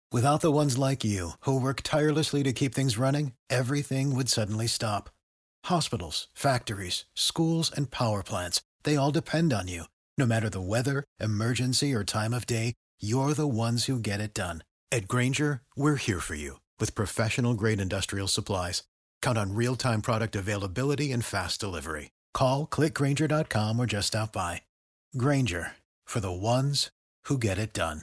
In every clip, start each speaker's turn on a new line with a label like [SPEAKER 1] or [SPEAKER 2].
[SPEAKER 1] Without the ones like you, who work tirelessly to keep things running, everything would suddenly stop. Hospitals, factories, schools, and power plants, they all depend on you. No matter the weather, emergency, or time of day, you're the ones who get it done. At Grainger, we're here for you with professional-grade industrial supplies. Count on real-time product availability and fast delivery. Call, clickgrainger.com, or just stop by. Grainger, for the ones who get it done.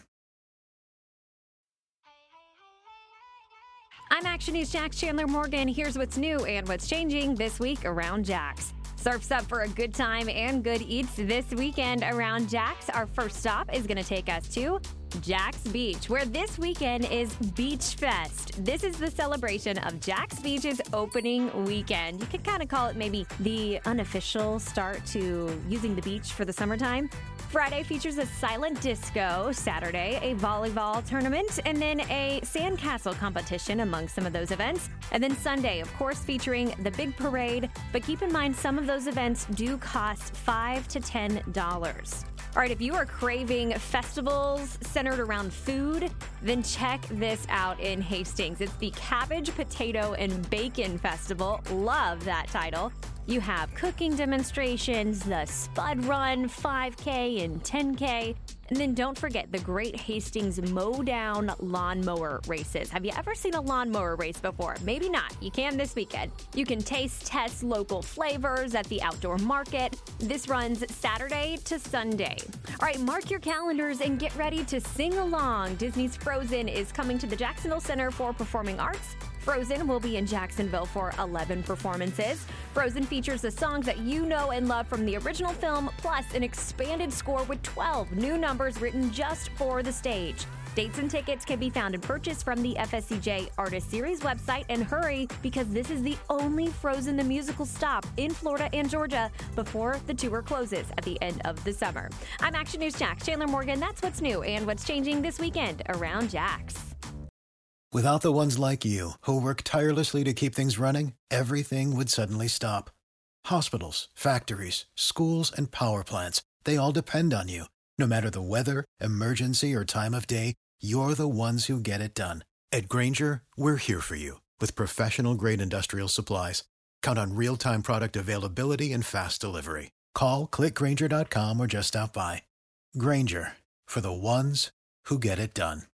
[SPEAKER 2] I'm Action News Jax Chandler Morgan. Here's what's new and what's changing this week around Jax. Surf's up for a good time and good eats this weekend around Jax. Our first stop is going to take us to Jax Beach, where this weekend is Beach Fest. This is the celebration of Jax Beach's opening weekend. You could kind of call it maybe the unofficial start to using the beach for the summertime. Friday features a silent disco, Saturday a volleyball tournament, and then a sandcastle competition among some of those events. And then Sunday, of course, featuring the big parade. But keep in mind, some of those events do cost $5 to $10. All right, if you are craving festivals centered around food, then check this out in Hastings. It's the Cabbage, Potato, and Bacon Festival. Love that title. You have cooking demonstrations, the Spud Run, 5K and 10K, and then don't forget the Great Hastings Mow Down lawnmower races. Have you ever seen a lawnmower race before? Maybe not. You can this weekend. You can taste test local flavors at the outdoor market. This runs Saturday to Sunday. All right, mark your calendars and get ready to sing along. Disney's Frozen is coming to the Jacksonville Center for Performing Arts. Frozen will be in Jacksonville for 11 performances. Frozen features the songs that you know and love from the original film, plus an expanded score with 12 new numbers written just for the stage. Dates and tickets can be found and purchased from the FSCJ Artist Series website. And hurry, because this is the only Frozen the Musical stop in Florida and Georgia before the tour closes at the end of the summer. I'm Action News Jax Chandler Morgan. That's what's new and what's changing this weekend around Jax.
[SPEAKER 1] Without the ones like you, who work tirelessly to keep things running, everything would suddenly stop. Hospitals, factories, schools, and power plants, they all depend on you. No matter the weather, emergency, or time of day, you're the ones who get it done. At Grainger, we're here for you with professional-grade industrial supplies. Count on real-time product availability and fast delivery. Call, clickgrainger.com, or just stop by. Grainger, for the ones who get it done.